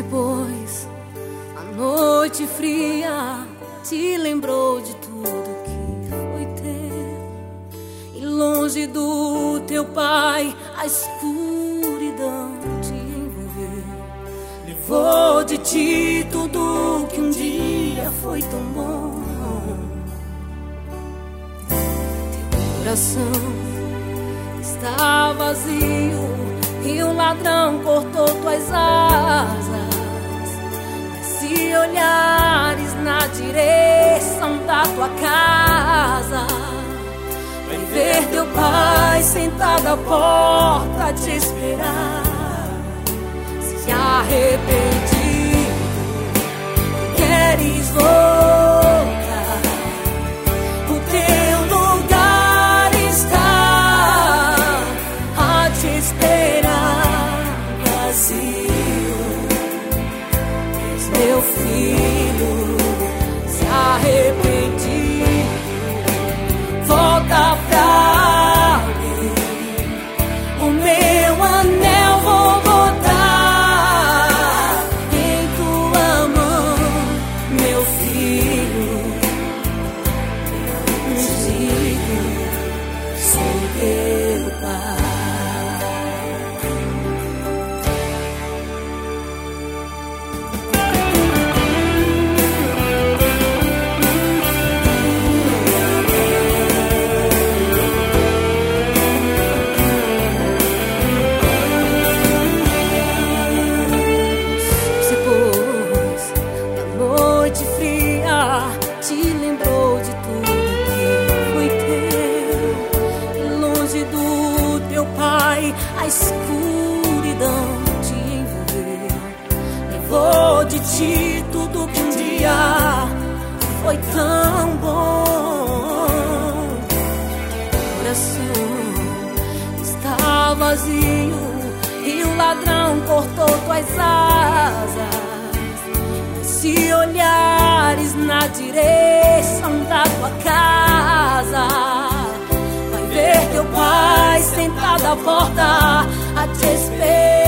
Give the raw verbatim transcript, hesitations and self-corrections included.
Depois, a noite fria te lembrou de tudo que foi teu, e longe do teu pai a escuridão te envolveu. Levou de ti tudo que um dia foi tão bom. Teu coração está vazio e o ladrão cortou tuas asas. Se olhares na direção da tua casa, vai ver teu pai sentado à porta a te esperar. Se arrependido, queres voltar, o teu lugar está a te esperar vazio. Meu filho, se arrependido, volta pra mim. O meu anel vou botar em tua mão, meu filho. Ungido, sou teu pai. Te lembrou de tudo que foi teu, e longe do teu pai a escuridão te envolveu. Levou de ti tudo que um dia foi tão bom. Coração está vazio e o ladrão cortou tuas asas. Se olhares na direção da tua casa, vai ver teu pai sentado à porta a te esperar.